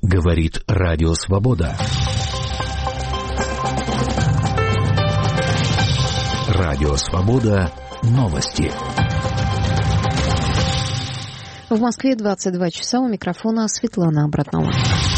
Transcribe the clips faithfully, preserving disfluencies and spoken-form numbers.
Говорит Радио Свобода. Радио Свобода. Новости. В Москве двадцать два часа. У микрофона Светлана Абратнова.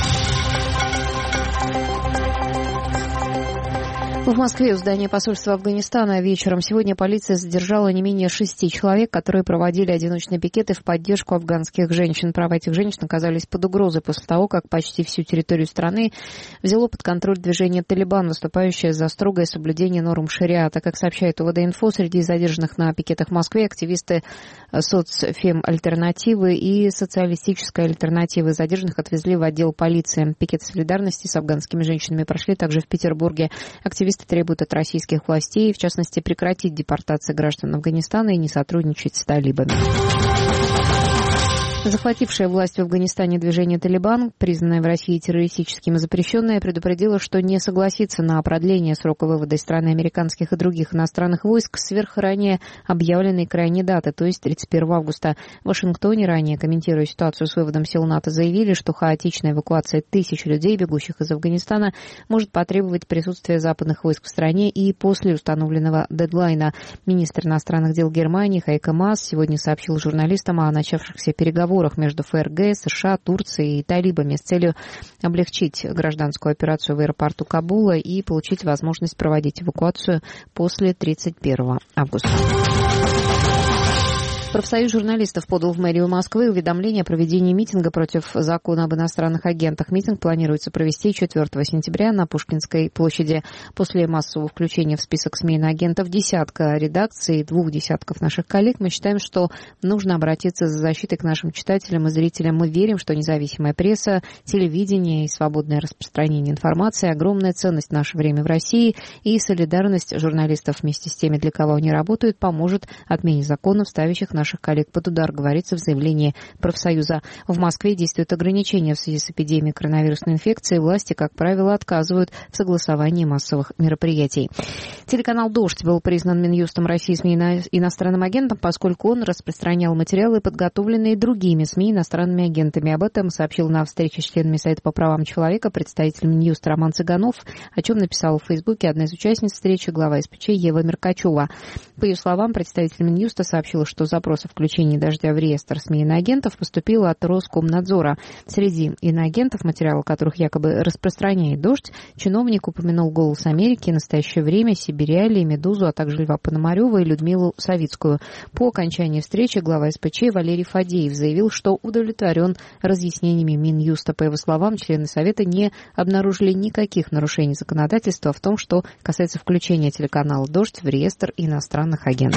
В Москве у здания посольства Афганистана вечером сегодня полиция задержала не менее шести человек, которые проводили одиночные пикеты в поддержку афганских женщин. Права этих женщин оказались под угрозой после того, как почти всю территорию страны взяло под контроль движение «Талибан», выступающее за строгое соблюдение норм шариата. Как сообщает УВД-инфо, среди задержанных на пикетах в Москве активисты соцфем-альтернативы и социалистической альтернативы. Задержанных отвезли в отдел полиции. Пикеты солидарности с афганскими женщинами прошли также в Петербурге. Активисты требуют от российских властей, в частности, прекратить депортацию граждан Афганистана и не сотрудничать с талибами. Захватившая власть в Афганистане движение «Талибан», признанное в России террористическим и запрещенное, предупредило, что не согласится на продление срока вывода из страны американских и других иностранных войск сверх ранее объявленной крайней даты, то есть тридцать первого августа. В Вашингтоне, ранее комментируя ситуацию с выводом сил НАТО, заявили, что хаотичная эвакуация тысяч людей, бегущих из Афганистана, может потребовать присутствия западных войск в стране и после установленного дедлайна. Министр иностранных дел Германии Хайко Маас сегодня сообщил журналистам о начавшихся переговорах между ФРГ, США, Турцией и талибами с целью облегчить гражданскую операцию в аэропорту Кабула и получить возможность проводить эвакуацию после тридцать первого августа. Профсоюз журналистов подал в мэрию Москвы уведомление о проведении митинга против закона об иностранных агентах. Митинг планируется провести четвёртого сентября на Пушкинской площади. После массового включения в список СМИ иноагентов десятка редакций и двух десятков наших коллег, мы считаем, что нужно обратиться за защитой к нашим читателям и зрителям. Мы верим, что независимая пресса, телевидение и свободное распространение информации – огромная ценность в наше время в России, и солидарность журналистов вместе с теми, для кого они работают, поможет отмене законов, ставящих наших коллег под удар, говорится в заявлении профсоюза. В Москве действуют ограничения в связи с эпидемией коронавирусной инфекции. Власти, как правило, отказывают в согласовании массовых мероприятий. Телеканал «Дождь» был признан Минюстом России СМИ иностранным агентом, поскольку он распространял материалы, подготовленные другими СМИ иностранными агентами. Об этом сообщил на встрече с членами Совета по правам человека представитель Минюста Роман Цыганов, о чем написала в Фейсбуке одна из участниц встречи, глава СПЧ Ева Меркачева. По ее словам, представитель Минюста сообщила, что запрос о включении «Дождя» в реестр СМИ иноагентов поступило от Роскомнадзора. Среди иноагентов, материалы которых якобы распространяет «Дождь», чиновник упомянул «Голос Америки», «Настоящее время», «Сибириалии», «Медузу», а также Льва Пономарева и Людмилу Савицкую. По окончании встречи глава СПЧ Валерий Фадеев заявил, что удовлетворен разъяснениями Минюста. По его словам, члены Совета не обнаружили никаких нарушений законодательства в том, что касается включения телеканала «Дождь» в реестр иностранных агентов.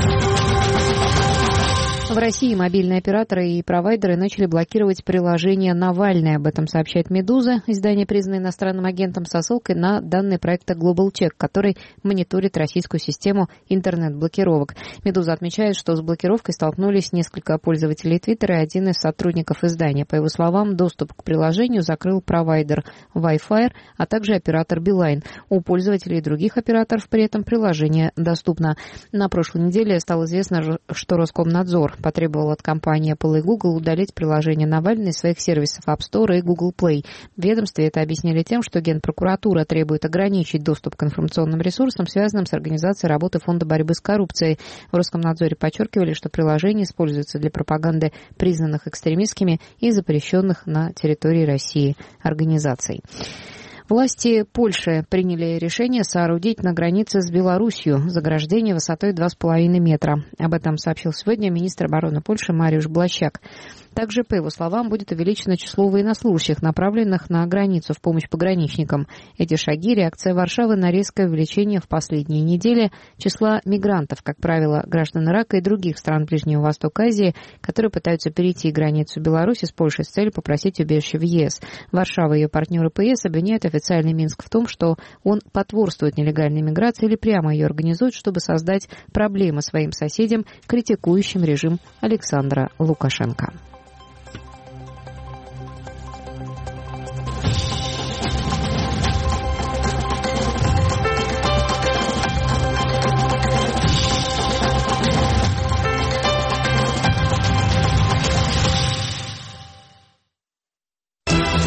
В России мобильные операторы и провайдеры начали блокировать приложение «Навальный». Об этом сообщает «Медуза». Издание признано иностранным агентом со ссылкой на данные проекта Global Check, который мониторит российскую систему интернет-блокировок. «Медуза» отмечает, что с блокировкой столкнулись несколько пользователей Твиттера и один из сотрудников издания. По его словам, доступ к приложению закрыл провайдер Wi-Fi, а также оператор Билайн. У пользователей других операторов при этом приложение доступно. На прошлой неделе стало известно, что Роскомнадзор потребовал от компании Apple и Google удалить приложение «Навальный» из своих сервисов App Store и Google Play. В ведомстве это объяснили тем, что Генпрокуратура требует ограничить доступ к информационным ресурсам, связанным с организацией работы Фонда борьбы с коррупцией. В Роскомнадзоре подчеркивали, что приложение используется для пропаганды признанных экстремистскими и запрещенных на территории России организаций. Власти Польши приняли решение соорудить на границе с Белоруссией заграждение высотой два с половиной метра. Об этом сообщил сегодня министр обороны Польши Мариуш Блащак. Также, по его словам, будет увеличено число военнослужащих, направленных на границу в помощь пограничникам. Эти шаги – реакция Варшавы на резкое увеличение в последние недели числа мигрантов, как правило, граждан Ирака и других стран Ближнего Востока и Азии, которые пытаются перейти границу Беларуси с Польшей с целью попросить убежище в ЕС. Варшава и ее партнеры ПС обвиняют официальный Минск в том, что он потворствует нелегальной миграции или прямо ее организует, чтобы создать проблемы своим соседям, критикующим режим Александра Лукашенко.